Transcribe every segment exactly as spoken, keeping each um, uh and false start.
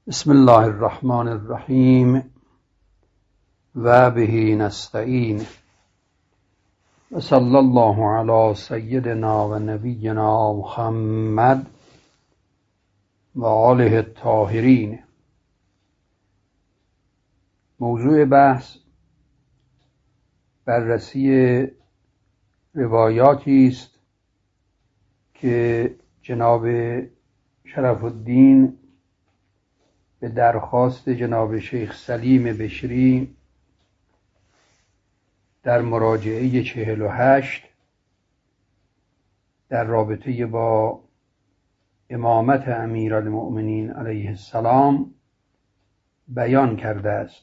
بسم الله الرحمن الرحیم و به نستعین و صلی الله علی سیدنا و نبینا محمد و آله الطاهرین. موضوع بحث بررسی روایاتی است که جناب شرف الدین به درخواست جناب شیخ سلیم بشری در مراجعه چهل و هشت در رابطه با امامت امیرالمؤمنین علیه السلام بیان کرده است.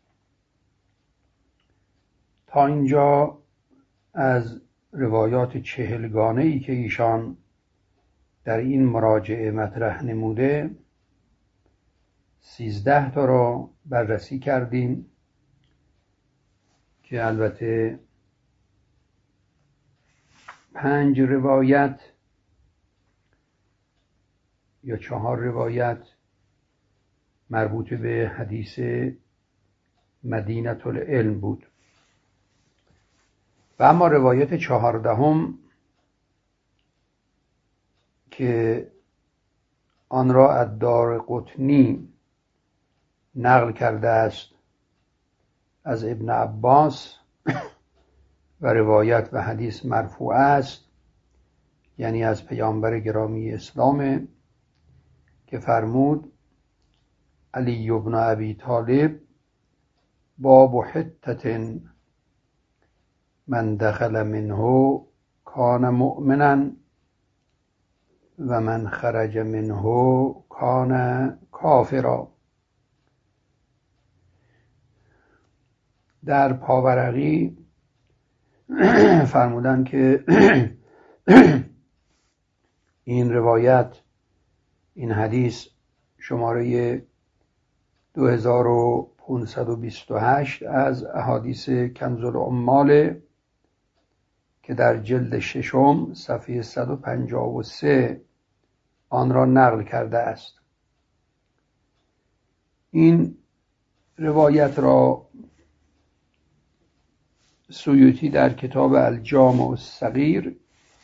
تا اینجا از روایات چهلگانه‌ای که ایشان در این مراجعه مطرح نموده سیزده تا را بررسی کردیم که البته پنج روایت یا چهار روایت مربوط به حدیث مدینة العلم بود و اما روایت چهاردهم که آن را الدارقطنی نقل کرده است از ابن عباس و روایت و حدیث مرفوع است، یعنی از پیامبر گرامی اسلام که فرمود علی بن ابی طالب باب حتة من دخل منه کان مؤمنا و من خرج منه کان کافرا. در پاورقی فرمودن که این روایت، این حدیث شماره دو هزار و پانصد و بیست و هشت از احادیث کنز العمال که در جلد ششم صفحه صد و پنجاه و سه آن را نقل کرده است. این روایت را سیوطی در کتاب الجامع الصغیر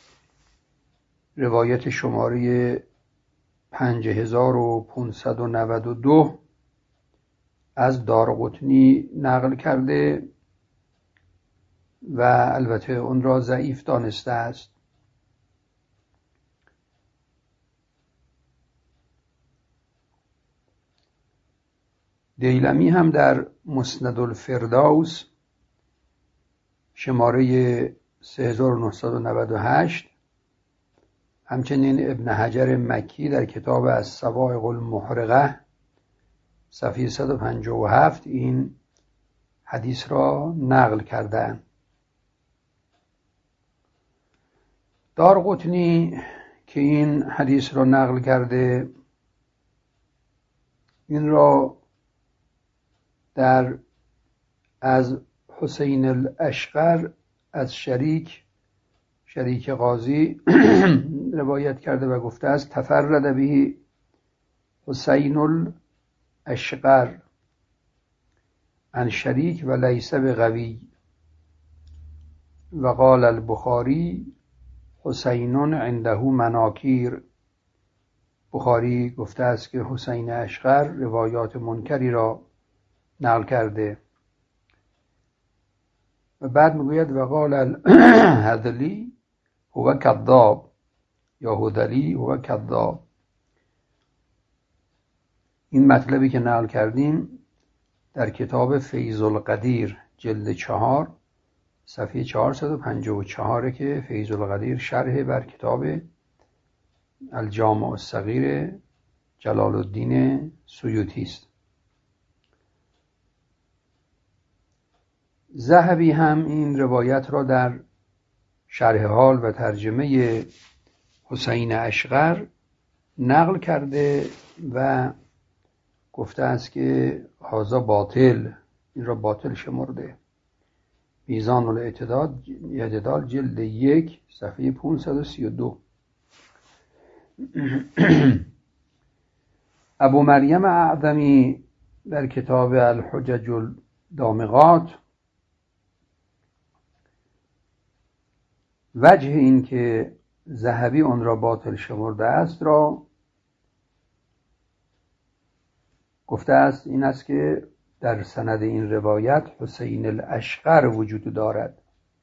روایت شماره پنج هزار و پانصد و نود و دو از دارقطنی نقل کرده و البته اون را ضعیف دانسته است. دیلمی هم در مسند الفردوس شماره سه هزار و نهصد و نود و هشت، همچنین ابن حجر مکی در کتاب الصواعق المحرقه صفحه صد و پنجاه و هفت این حدیث را نقل کردند. دارقطنی که این حدیث را نقل کرده این را در از حسین الاشقر از شریک شریک قاضی روایت کرده و گفته است تفرد به حسین الاشقر عن شریک و لیس بقوی و قال البخاری حسین عنده مناکیر. بخاری گفته است که حسین اشقر روایات منکری را نقل کرده و بعد میگوید و قال الهذلی هو کذاب یا هذلی هو کذاب. این مطلبی که نقل کردیم در کتاب فیض القدیر جلد چهار صفحه چهارصد و پنجاه و چهار که فیض القدیر شرح بر کتاب الجامع الصغیر جلال الدین سیوطی است. ذهبی هم این روایت را در شرح حال و ترجمه حسین اشقر نقل کرده و گفته است که هذا باطل، این را باطل شمرده. میزان الاعتدال جلد یک صفحه پانصد و سی و دو. ابو مریم اعظمی در کتاب الحجج الدامغات وجه این که ذهبی آن را باطل شمرده است را گفته است این است که در سند این روایت حسین الاشقر وجود دارد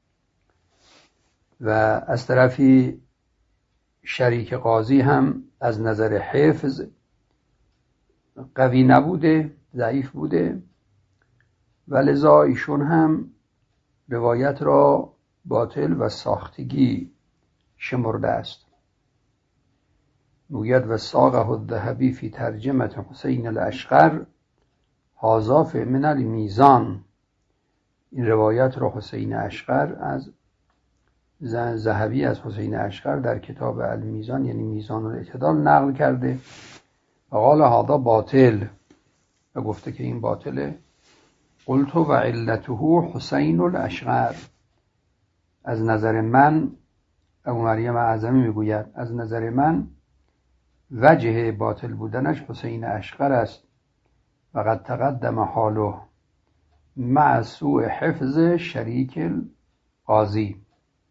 و از طرفی شریک قاضی هم از نظر حفظ قوی نبوده، ضعیف بوده و لذا ایشون هم روایت را باطل و ساختگی شمرده است. میگوید و ساقه الذهبی فی ترجمه حسین الاشقر هذا من المیزان. این روایت را حسین اشقر از ذهبی از حسین اشقر در کتاب المیزان یعنی میزان الاعتدال نقل کرده و قال هذا باطل و گفته که این باطله. قلت و علته حسین الاشقر. از نظر من ابو مریم اعظمی میگوید از نظر من وجه باطل بودنش حسین اشقر است و قد تقدم حاله مع سوء حفظ شریک قاضی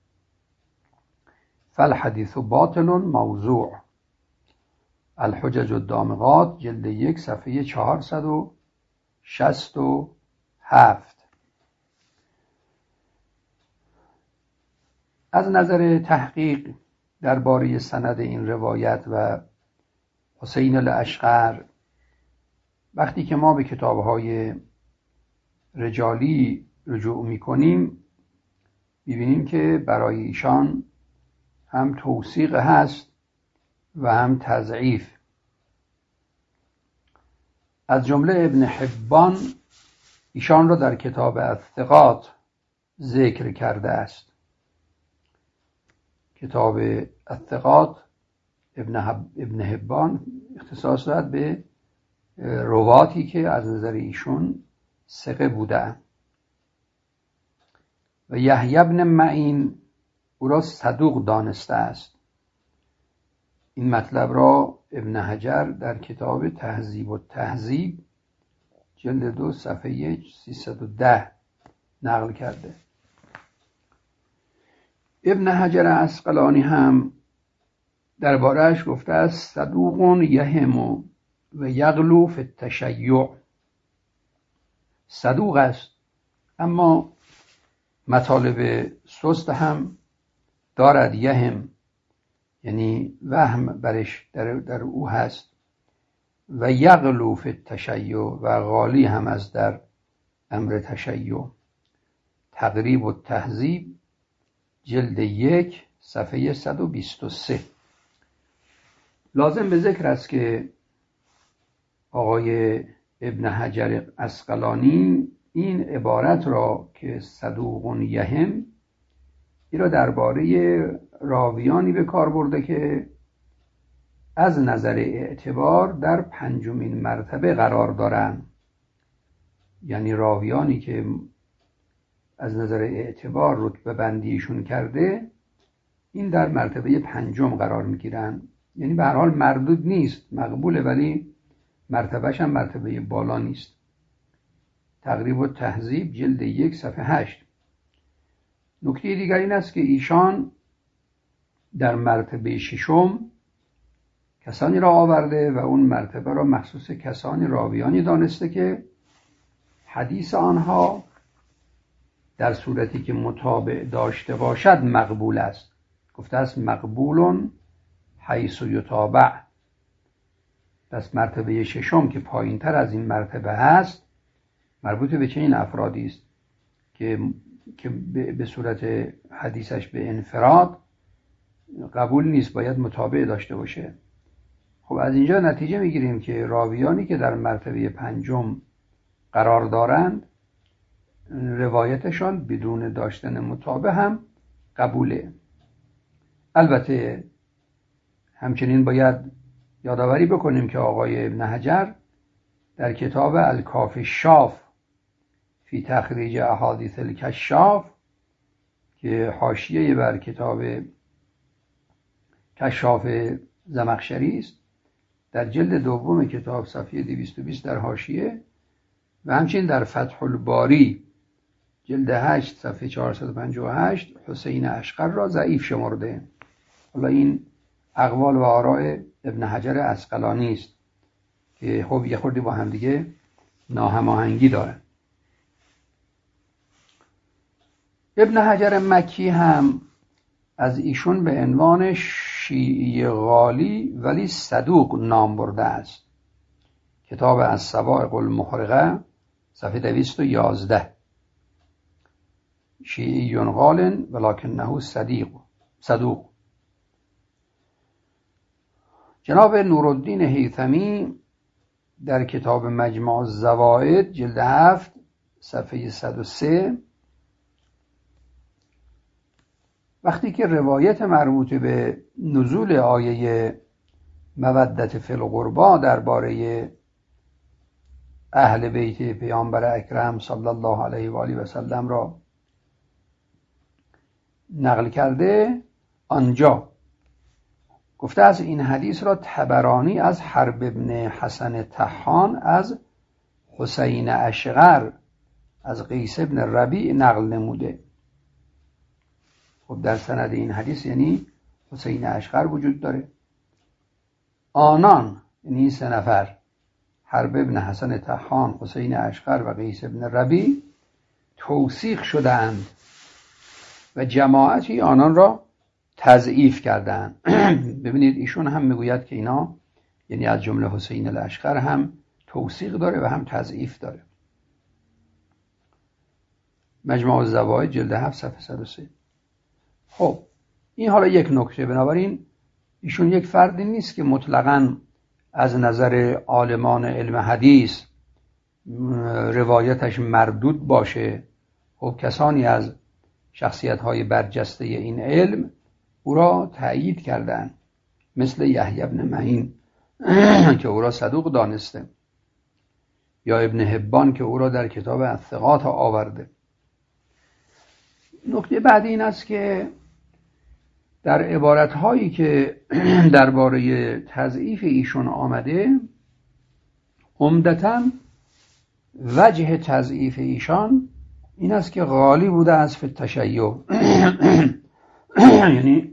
فالحدیث باطل موضوع. الحجج الدامغات جلد یک صفحه چهارصد و شصت و هفت. از نظر تحقیق درباره سند این روایت و حسین الاشقر وقتی که ما به کتاب‌های رجالی رجوع می‌کنیم می‌بینیم که برای ایشان هم توثیق هست و هم تضعیف. از جمله ابن حبان ایشان را در کتاب الثقات ذکر کرده است. کتاب الثقات ابن, حب... ابن حبان اختصاص دارد به رواتی که از نظر ایشون ثقه بوده و یحیی بن معین او را صدوق دانسته است. این مطلب را ابن حجر در کتاب تهذیب و تهذیب جلد دو صفحه سیصد و ده نقل کرده. ابن حجر عسقلانی هم درباره‌اش گفته است صدوق یهم و یغلو فی التشیع. صدوق است اما مطالب سست هم دارد. یهم یعنی وهم برش در, در او هست و یغلو فی التشیع و غالی هم از در امر تشیع. تقریب و تهذیب جلد یک صفحه صد و بیست و سه. لازم به ذکر است که آقای ابن حجر عسقلانی این عبارت را که صدوق یهم این را درباره راویانی به کار برده که از نظر اعتبار در پنجمین مرتبه قرار دارند، یعنی راویانی که از نظر اعتبار رتبه بندیشون کرده این در مرتبه پنجم قرار میگیرن. یعنی به هر حال مردود نیست، مقبوله ولی مرتبهش هم مرتبه بالا نیست. تقریب و تهذیب جلد یک صفحه هشت. نکته دیگر این است که ایشان در مرتبه ششم کسانی را آورده و اون مرتبه را مخصوص کسانی راویانی دانسته که حدیث آنها در صورتی که متابع داشته باشد مقبول است. گفته است مقبولون حیث یتابع. پس مرتبه ششم که پایین تر از این مرتبه هست مربوط به چنین افرادی است که که به صورت حدیثش به انفراد قبول نیست، باید متابع داشته باشه. خب از اینجا نتیجه میگیریم که راویانی که در مرتبه پنجم قرار دارند روایتشان بدون داشتن متابع هم قبوله. البته همچنین باید یادآوری بکنیم که آقای ابن حجر در کتاب الکافی الشاف فی تخریج احادیث الکشاف که حاشیه بر کتاب کشاف زمخشری است در جلد دوم کتاب صفحه دویست و بیست در حاشیه و همچنین در فتح الباری جلد هشت صفحه چهارصد و پنجاه و هشت حسین اشقر را ضعیف شمرده. حالا این اقوال و آراء ابن حجر عسقلانی است که خب یه خورده با هم دیگه ناهماهنگی داره. ابن حجر مکی هم از ایشون به عنوان شیعی غالی ولی صدوق نام برده است. کتاب الصواعق المحرقه صفحه دویست و یازده. شیعی غال ولکنه صدیق صدوق. جناب نورالدین هیثمی در کتاب مجمع الزوائد جلد هفت صفحه صد و سه وقتی که روایت مربوط به نزول آیه مودت فی القربا درباره اهل بیت پیامبر اکرم صلی الله علیه و آله و سلم را نقل کرده، آنجا گفته از این حدیث را طبرانی از حرب ابن حسن طحان از حسین اشقر از قیس ابن ربیع نقل نموده. خب در سند این حدیث یعنی حسین اشقر وجود داره. آنان یعنی این سه نفر، حرب ابن حسن طحان، حسین اشقر و قیس ابن ربیع، توثیق شدند و جماعتی آنان را تضعیف کردند. ببینید ایشون هم میگوید که اینا یعنی از جمله حسین الاشقر هم توثیق داره و هم تضعیف داره. مجمع الزوائد جلد هفت صفحه صد و سه. خب این حالا یک نکته. بنابراین ایشون یک فردی نیست که مطلقاً از نظر عالمان علم حدیث روایتش مردود باشه. خب کسانی از شخصیت‌های برجسته این علم او را تأیید کردند، مثل یحیی بن معین که او را صدوق دانسته، یا ابن حبان که او را در کتاب الثقات آورده. نکته بعدی این است که در عبارت‌هایی که درباره تضعیف ایشون آمده، عمدتاً وجه تضعیف ایشان این است که غالی بوده از فی التشیع یعنی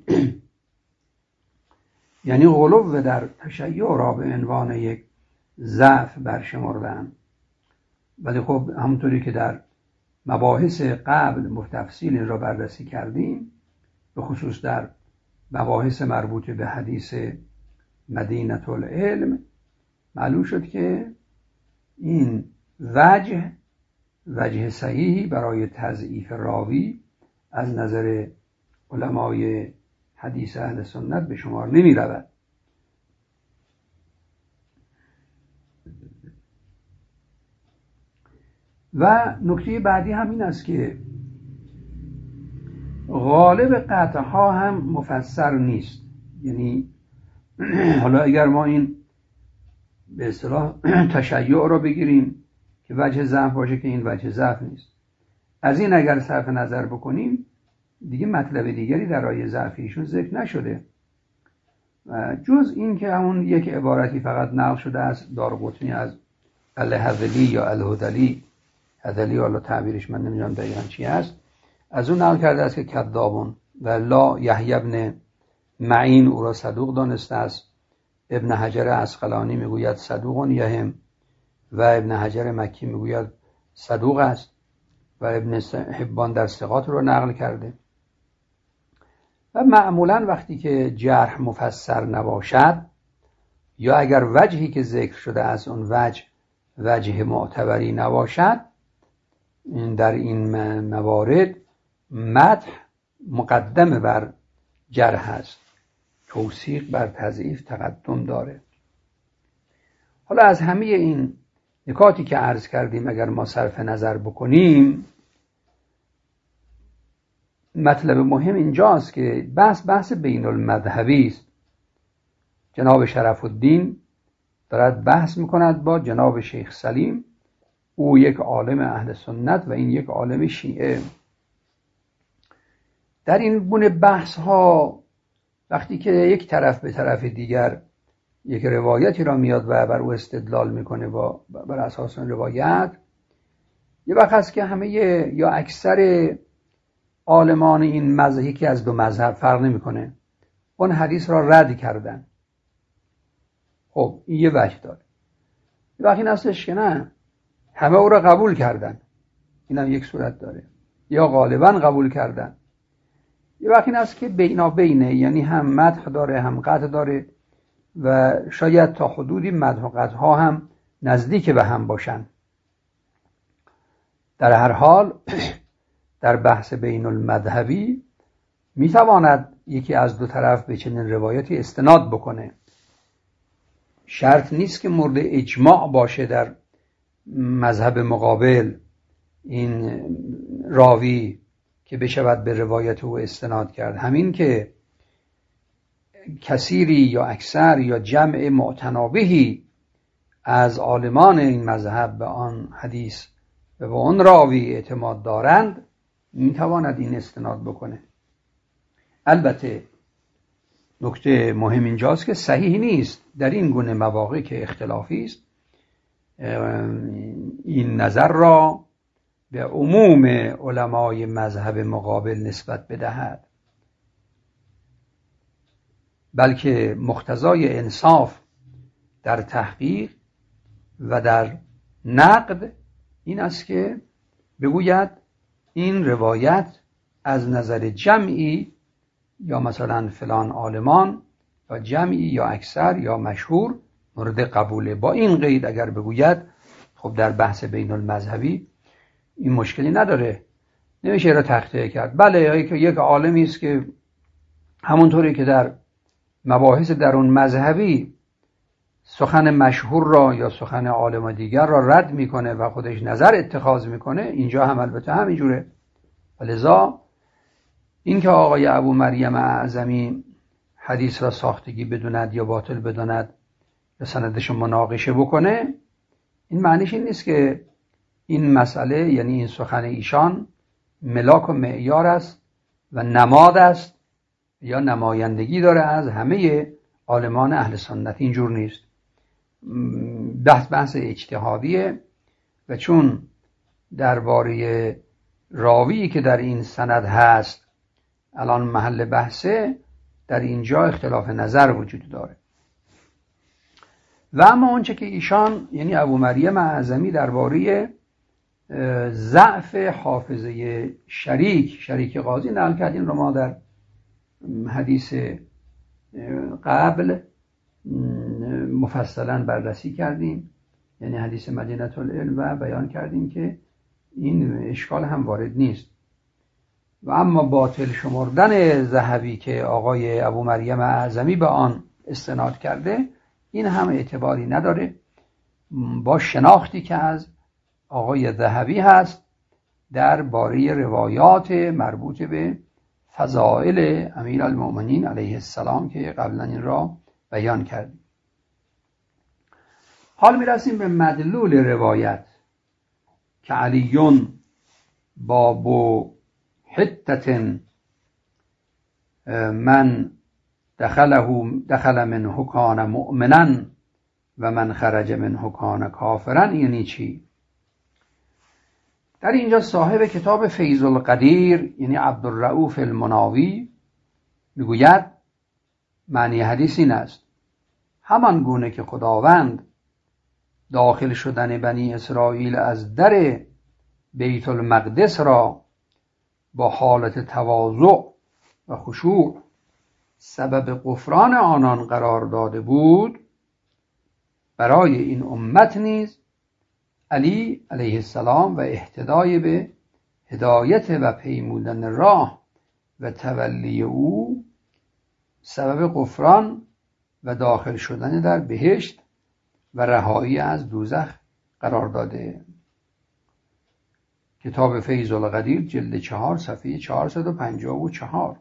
یعنی غلو در تشیع را به عنوان یک ضعف برشمردن. ولی خب همونطوری که در مباحث قبل متفصیل این را بررسی کردیم، به خصوص در مباحث مربوط به حدیث مدینه العلم، معلوم شد که این وجه وجه صحیحی برای تضعیف راوی از نظر علمای حدیث اهل سنت به شمار نمی رود. و نکته بعدی هم این است که غالب قطعها هم مفسر نیست. یعنی حالا اگر ما این به اصطلاح تشیع را بگیریم که وجه ضعف باشه، که این وجه ضعف نیست، از این اگر صرف نظر بکنیم دیگه مطلب دیگری در آیه ضعف ایشون ذکر نشده و جز این که همون یک عبارتی فقط نقل شده از دارقطنی از الهذلی یا الهذلی، هذلی حالا تعبیرش من نمیدونم دقیقاً چی هست، از اون نقل کرده است که کذابون و لا یحیی بن معین او را صدوق دانسته است. ابن حجر عسقلانی میگوید صدوقون یهم و ابن حجر مکی میگوید صدوق است و ابن حبان در ثقات رو نقل کرده. و معمولا وقتی که جرح مفسر نباشد یا اگر وجهی که ذکر شده از اون وجه وجه معتبری نباشد، در این موارد مدح مقدم بر جرح است، توثیق بر تضعیف تقدم داره. حالا از همه این نکاتی که عرض کردیم اگر ما صرف نظر بکنیم، مطلب مهم اینجاست که بحث بحث بین المذهبی است. جناب شرف الدین دارد بحث میکند با جناب شیخ سلیم، او یک عالم اهل سنت و این یک عالم شیعه. در این گونه بحث ها وقتی که یک طرف به طرف دیگر یک روایتی را میاد و بر او استدلال میکنه با بر اساس اون روایت، یه وقت هست که همه یا اکثر عالمان این مذهب، یکی از دو مذهب فرق نمیکنه، اون حدیث را رد کردن. خب این یه وجه داره. یه وقت این هستش که نه، همه او را قبول کردن، این هم یک صورت داره، یا غالبا قبول کردن. یه وقت این هست که بینا بینه، یعنی هم مدح داره هم قطع داره و شاید تا حدودی مدح و قطع ها هم نزدیک به هم باشن. در هر حال در بحث بین المذهبی میتواند یکی از دو طرف به چنین روایتی استناد بکنه. شرط نیست که مورد اجماع باشه در مذهب مقابل این راوی که بشود به روایت او استناد کرد. همین که کثیری یا اکثر یا جمع معتنابهی از عالمان این مذهب به آن حدیث و به آن راوی اعتماد دارند، میتواند این استناد بکنه. البته نکته مهم اینجاست که صحیح نیست در این گونه مواقع که اختلافی است این نظر را به عموم علمای مذهب مقابل نسبت بدهد، بلکه مقتضای انصاف در تحقیق و در نقد این است که بگوید این روایت از نظر جمعی یا مثلا فلان عالمان یا جمعی یا اکثر یا مشهور مورد قبوله. با این قید اگر بگوید خب در بحث بین المذهبی این مشکلی نداره، نمیشه را تخطئه کرد. بله یک عالمی است که همونطوری که در مباحث درون مذهبی سخن مشهور را یا سخن عالم دیگر را رد میکنه و خودش نظر اتخاذ میکنه، اینجا هم البته همینجوره. ولذا این که آقای ابو مریم اعظمی حدیث را ساختگی بدوند یا باطل بدوند یا سندش مناقشه بکنه، این معنیش این نیست که این مسئله، یعنی این سخن ایشان ملاک و معیار است و نماد است یا نمایندگی داره از همه عالمان اهل سنت. اینجور نیست. بحث بحث اجتهادیه و چون درباره راوی که در این سند هست الان محل بحثه، در اینجا اختلاف نظر وجود داره. و اما اونچه که ایشان یعنی ابو مریم اعظمی درباره ضعف حافظه شریک شریک قاضی نقل کردیم رو ما در حدیث قبل مفصلا بررسی کردیم، یعنی حدیث مدینه العلم، و بیان کردیم که این اشکال هم وارد نیست. و اما باطل شمردن ذهبی که آقای ابو مریم اعظمی به آن استناد کرده، این هم اعتباری نداره با شناختی که از آقای ذهبی هست در باره روایات مربوط به فضائل امیرالمؤمنین علیه السلام که قبلا این را بیان کردیم. حال میرسیم به مدلول روایت که علیون بابو حتت من دخله دخل منه کان مؤمنا و من خرج منه کان کافرا. یعنی چی؟ در اینجا صاحب کتاب فیض القدیر یعنی عبدالرؤوف المناوی میگوید معنی حدیث این است: همان گونه که خداوند داخل شدن بنی اسرائیل از در بیت المقدس را با حالت تواضع و خشوع سبب غفران آنان قرار داده بود، برای این امت نیز علی علیه السلام و اهتدای به هدایت و پیمودن راه و تولی او سبب غفران و داخل شدن در بهشت و رهایی از دوزخ قرار داده. کتاب فیض القدیر جلد چهار صفحه چهارصد و پنجاه و چهار.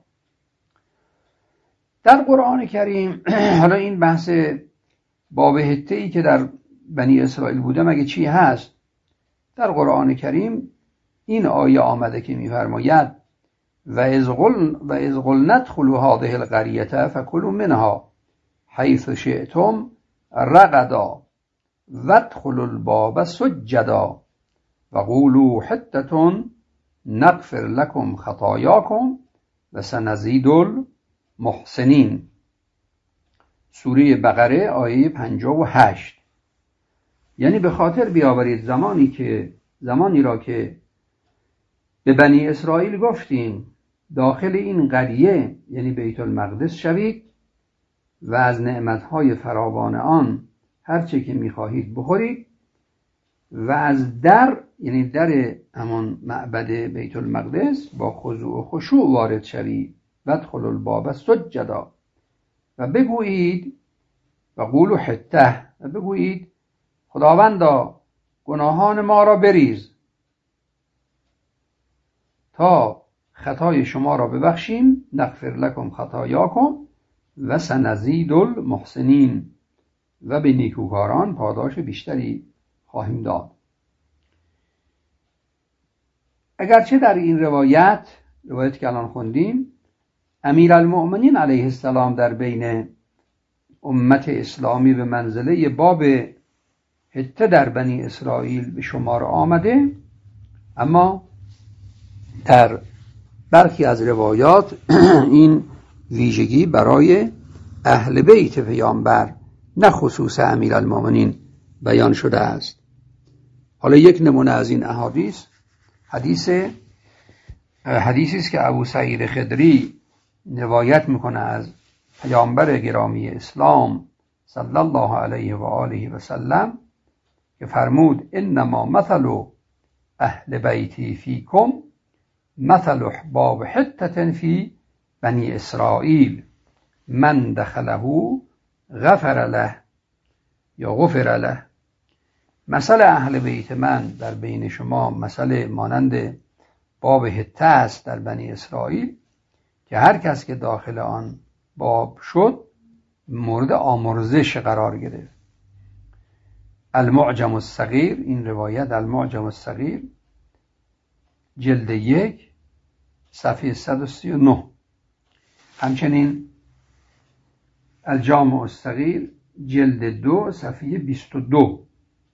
در قرآن کریم حالا این بحث باب حته‌ای که در بنی اسرائیل بوده مگه چی هست؟ در قرآن کریم این آیه آمده که می‌فرماید و اذ قل و اذ قلنا ادخلوا هذه القرية فكلوا منها حيث شئتم رغدا وادخلوا الباب سجدا وقولوا حطة نغفر لكم خطاياكم و سنزید المحسنین. سوره بقره آیه پنجاه و هشت. یعنی به خاطر بیاورید زمانی که زمانی را که به بنی اسرائیل گفتیم داخل این قریه یعنی بیت المقدس شوید و از نعمتهای فراوان آن هرچه که میخواهید بخورید و از در یعنی در همان معبد بیت المقدس با خضوع و خشوع وارد شوید. وادخلوا الباب سجدا و بگویید و قولوا حطة و بگویید خداوندا گناهان ما را بریز تا خطای شما را ببخشیم. نغفر لکم خطایاکم و سنزید المحسنین و به نیکوکاران پاداش بیشتری خواهیم داد. اگرچه در این روایت روایت که الان خوندیم امیرالمؤمنین علیه السلام در بین امت اسلامی به منزله باب حطه در بنی اسرائیل به شمار آمده، اما در برخی از روایات این ویژگی برای اهل بیت پیامبر نه خصوص امیرالمؤمنین بیان شده است. حالا یک نمونه از این احادیث حدیث حدیثی است که ابو سعید خدری روایت میکنه از پیامبر گرامی اسلام صلی الله علیه و آله و سلم که فرمود انما مثل اهل بیتی فیکم مثل احباب حطة فی بنی اسرائیل من دخله غفر له یا غفر له. مثل اهل بیت من در بین شما مثل مانند باب حطه است در بنی اسرائیل که هر کس که داخل آن باب شد مورد آمرزش قرار گرفت. المعجم الصغیر، این روایت المعجم الصغیر جلد یک صفحه صد و سی و نه. همچنین الجامع الصغیر جلد دو صفحه بیست و دو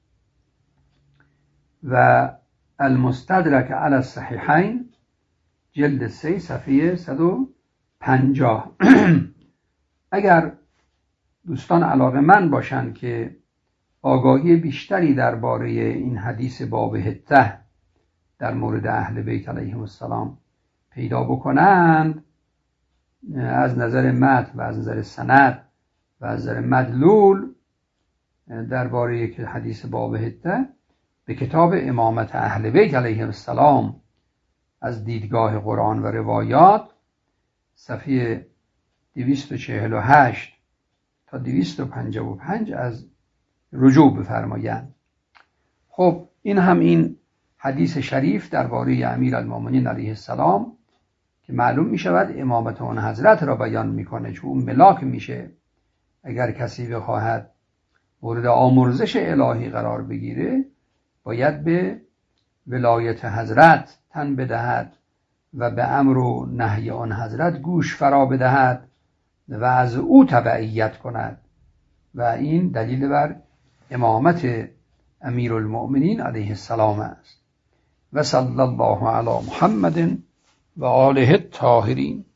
و المستدرک علی الصحیحین جلد سه صفحه صد و پنجاه. اگر دوستان علاقه‌مند باشند که آگاهی بیشتری درباره این حدیث باب حطه در مورد اهل بیت علیهم السلام پیدا بکنند از نظر متن و از نظر سند و از نظر مدلول درباره که حدیث باب حطه به کتاب امامت اهل بیت علیهم السلام از دیدگاه قرآن و روایات صفحه دویست و چهل و هشت تا دویست و پنجاه و پنج از رجوع بفرمایند. خب این هم این حدیث شریف درباره امیرالمؤمنین علیه السلام که معلوم می شود امامت اون حضرت را بیان میکنه، چون اون ملاک میشه. اگر کسی بخواهد مورد آمرزش الهی قرار بگیره باید به ولایت حضرت تن بدهد و به امر و نهی آن حضرت گوش فرا بدهد و از او تبعیت کند و این دلیل بر امامت امیرالمؤمنین علیه السلام است. و صلی الله علی محمد و آله الطاهرین.